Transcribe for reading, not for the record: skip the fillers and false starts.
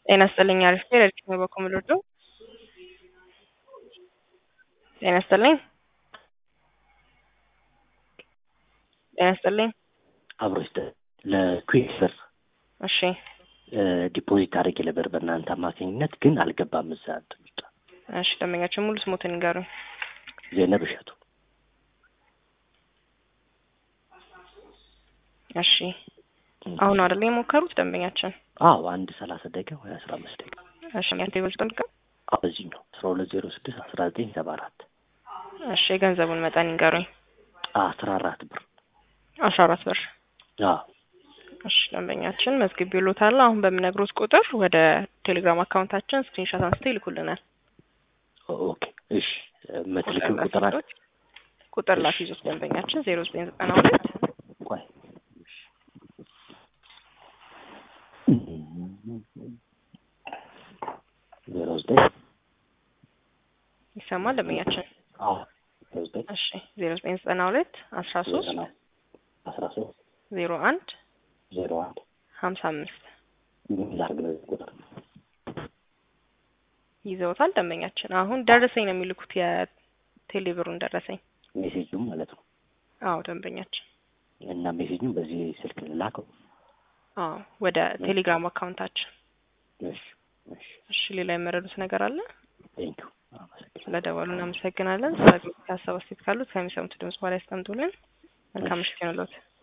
ጤና ይስጥልኝ አሪፍ ነው በኮምሎዶ ጤና ይስጥልኝ ጤና ይስጥልኝ አብሮስተ ለኩዊክሰር እሺ ዲፖዚት አድርጌ ነበር በእናንተ አማካኝነት ግን አልገባም እዛ አጥምጣ እሺ ደንበኛችን ሙሉ ስሞትን ይንገሩኝ ዜነብ እሸቱ እሺ አሁን አይደል የሞከሩት ደንበኛችን አዎ 1:30 ደቂቃ ወይ 15 ደቂቃ እሺ ያንተው ጠልቀ አበዚህ ነው 1206 1974 እሺ የገንዘቡን መጠን ይንገሩኝ 14 ብር 14 ብር አዎ እሺ ደንበኛችን መዝግቤልዎታል አሁን በሚነግሩት ቁጥር ወደ ቴሌግራም አካውንታችን ስክሪንሾት አንስተው ይልኩልናል ኦኬ እሺ መትልኩ ቁጥር ላፊዙት ደንበኛችን 0992 ቆይ ይሰማል ደንበኛችን አዎ እሺ 0992 13 01 55 ይዘውታል ደንበኛችን አሁን ደረሰኝ ነው የሚልኩት የቴሌብሩን ደረሰኝ ሜሴጁም ማለት ነው አዎ ደንበኛችን እና ሜሴጁን በዚህ ስልክ ላከው አዎ ወደ ቴሌግራም አካውንታችን እሺ ሌላ የመረዱት ነገር አለ ቴንኪው ስለደወሉ እናመሰግናለን ስለዚህ ሀሳብ አስተያየት ካሉት ከሚሰሙት ድምጽ በኋላ ያስቀምጡልን መልካም ምሽት ይሁንልዎት